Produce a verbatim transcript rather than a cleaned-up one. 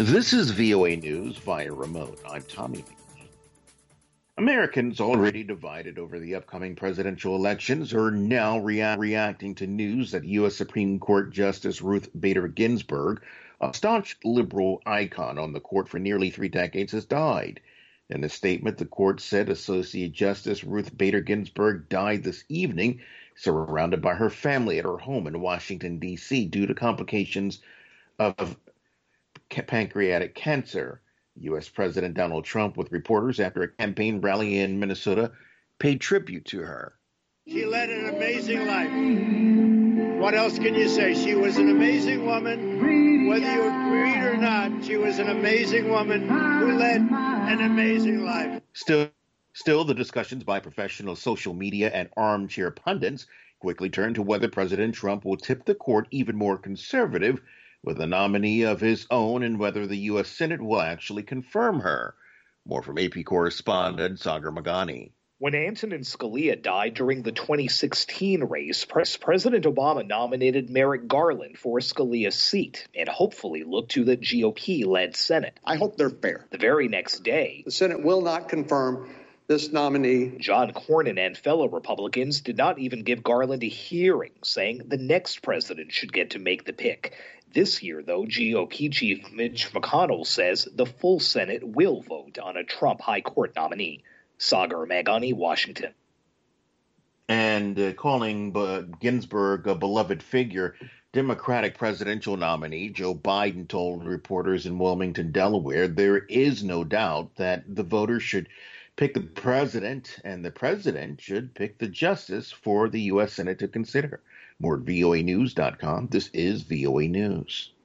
This is V O A News via remote. I'm Tommy McNeil. Americans already divided over the upcoming presidential elections are now rea- reacting to news that U S. Supreme Court Justice Ruth Bader Ginsburg, a staunch liberal icon on the court for nearly three decades, has died. In a statement, the court said Associate Justice Ruth Bader Ginsburg died this evening, surrounded by her family at her home in Washington, D C, due to complications of pancreatic cancer. U S. President Donald Trump, with reporters after a campaign rally in Minnesota, paid tribute to her. She led an amazing life. What else can you say? She was an amazing woman. Whether you agreed or not, she was an amazing woman who led an amazing life. Still, still, the discussions by professional social media and armchair pundits quickly turned to whether President Trump will tip the court even more conservative with a nominee of his own and whether the U S. Senate will actually confirm her. More from A P correspondent Sagar Meghani. When Antonin Scalia died during the twenty sixteen race, President Obama nominated Merrick Garland for Scalia's seat and hopefully looked to the G O P-led Senate. I hope they're fair. The very next day, the Senate will not confirm this nominee. John Cornyn and fellow Republicans did not even give Garland a hearing, saying the next president should get to make the pick. This year, though, G O P Chief Mitch McConnell says the full Senate will vote on a Trump High Court nominee. Sagar Meghani, Washington. And uh, calling uh, Ginsburg a beloved figure, Democratic presidential nominee Joe Biden told reporters in Wilmington, Delaware, there is no doubt that the voters should pick the president and the president should pick the justice for the U S. Senate to consider. More at V O A news dot com. This is V O A News.